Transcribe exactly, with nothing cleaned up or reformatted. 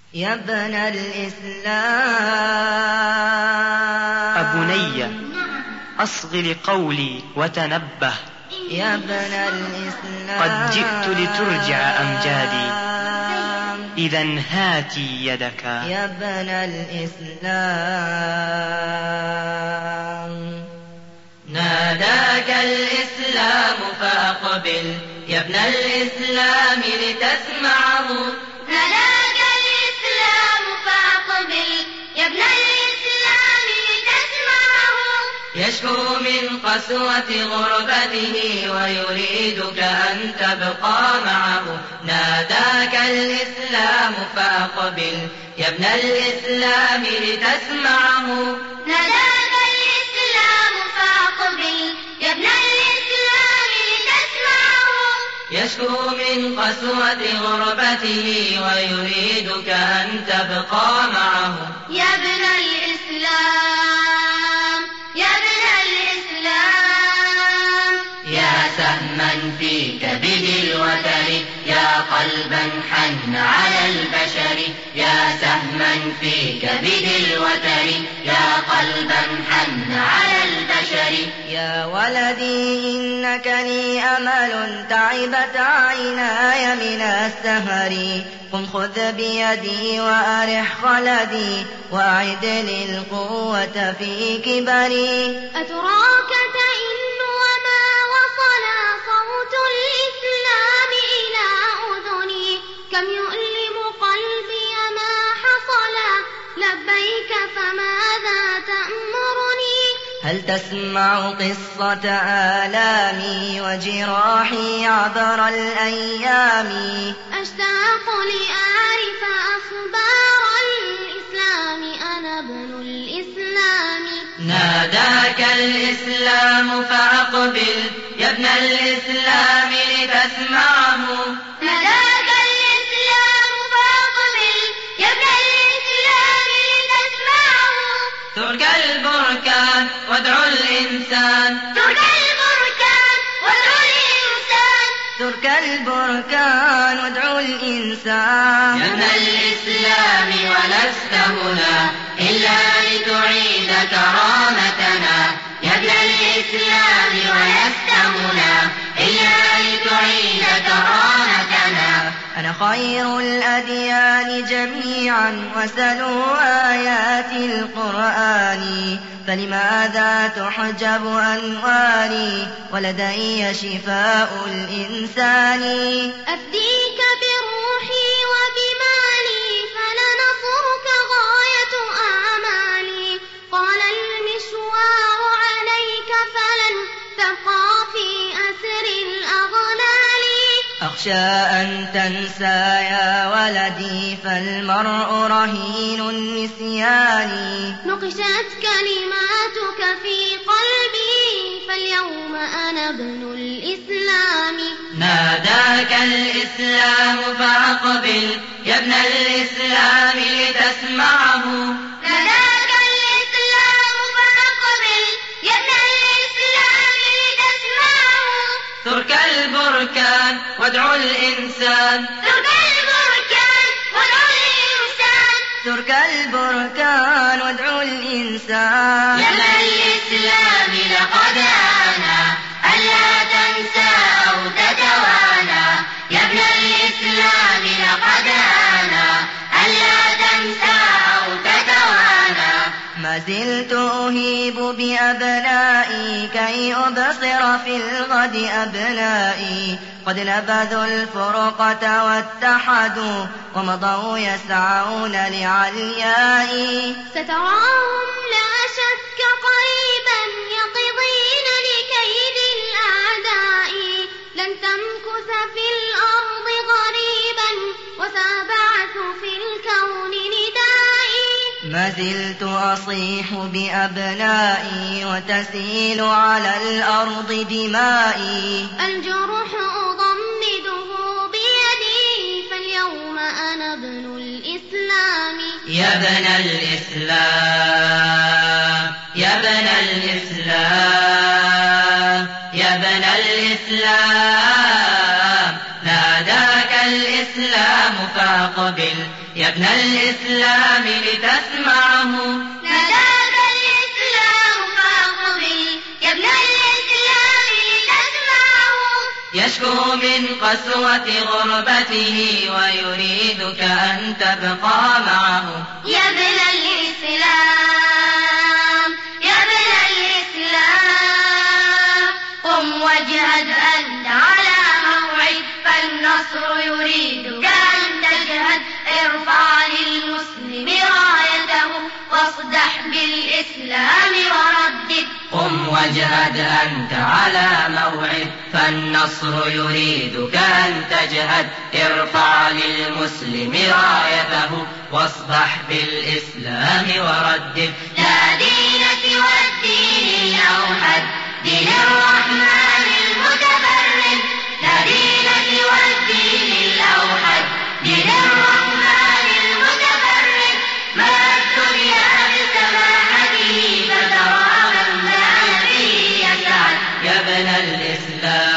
يا ابن الإسلام. أبني أصغ لقولي وتنبه، يا ابن الإسلام قد جئت لترجع أمجادي، إذا هاتي يدك. يا ابن الإسلام ناداك الإسلام فأقبل، يا ابن الإسلام لتسمعه. ناداك الإسلام فأقبل، يا ابن الإسلام لتسمعه. يشكو من قسوة غربته ويريدك أن تبقى معه. ناداك الإسلام فأقبل، يا ابن الإسلام لتسمعه. ناداك الإسلام فأقبل، يا ابن الإسلام لتسمعه. يشكو من قسوة غربته ويريدك أن تبقى معه. يا ابن الإسلام، يا ابن الإسلام. يا سهما في كبد الوتر، يا قلبا حن على البشر. يا سهما في كبد الوتر، يا قلبا حن على البشر. يا ولدي إنك لي أمل، تعبت عيناي من السهر. قم خذ بيدي وأرح خلدي، وأعد لي القوة في كبري. أتراك تئن وما وصل صوت الإسلام إلى أذني. كم يؤلم قلبي ما حصل، لبيك فماذا تأمرني. هل تسمع قصة آلامي وجراحي عبر الأيام. أشتاق لأعرف أخبار الإسلام، أنا ابن الإسلام. ناداك الإسلام فأقبل، يا ابن الإسلام لتسمعه. ناداك الإسلام فأقبل، يا ابن الإسلام لتسمعه. ترك البركان وادعو الإنسان، ترك البركان وادعو الإنسان. ترك البركان وادعو الإنسان. يا ابن الإسلام ولست هنا إلا لتعيد كرامتنا. يا ابن الإسلام ولست هنا إلا لتعيد كرامتنا. أنا خير الأديان جميعا، وسلوا آيات القرآن. فلماذا تحجب أنواري، ولدي شفاء الإنسان. أفديك بروحي وبمالي، فلنصرك غاية آمالي. قال المشوار عليك فلن تبقى في أسر الأغلال. أخشى أن تنسى يا ولدي، فالمرء رهين النسيان. نقشت كلماتك في قلبي، فاليوم أنا ابن الإسلام. ناداك الإسلام فأقبل، يا ابن الإسلام لتسمعه. ناداك الإسلام فأقبل، يا ابن الإسلام لتسمعه. ترك البركان وادعو الإنسان، ترك البركان وادعو الإنسان. ترك البركان وادعو الإنسان. يا ابن الإسلام لقد آنا ألا تنسى أو تتوانى. يا ابن الإسلام لقد آنا ألا تنسى أو تتوانى. ما زلت أهيب بأبنائي، كي أبصر في الغد أبنائي. قد نبذوا الفرقة واتحدوا، ومضوا يسعون لعليائي. ستراهم لا شك قريبا، يقضين لكيد الأعداء. لن تمكث في الأرض غريبا، وسأبعث في الكون ندائي. ما زلت أصيح بأبنائي، وتسيل على الأرض دمائي. الجرح أضمده بيدي، فاليوم أنا ابن الإسلام. يا ابن الإسلام، يا ابن الإسلام، يا ابن الإسلام. ناداك الإسلام فأقبل، فأقبل يا ابن الإسلام لتسمعه. ناداك الإسلام فأقبل يا ابن الإسلام لتسمعه. يشكو من قسوة غربته ويريدك أن تبقى معه. يا ابن الإسلام يا ابن الإسلام قم واجهد أنت على موعد فالنصر يريدك أن تجهد. ارفع للمسلم رايته واصدح بالإسلام وردد. قم واجهد أنت على موعد فالنصر يريدك أن تجهد. ارفع للمسلم رايته واصدح بالإسلام وردد. لا دين سوى الدين الأوحد دين الرحمن المتفرد. لا دين سوى الدين الأوحد دين الرحمن المتفرد. ما الدنيا بسماحته فترى من كان فيه يسعد. يا ابن الإسلام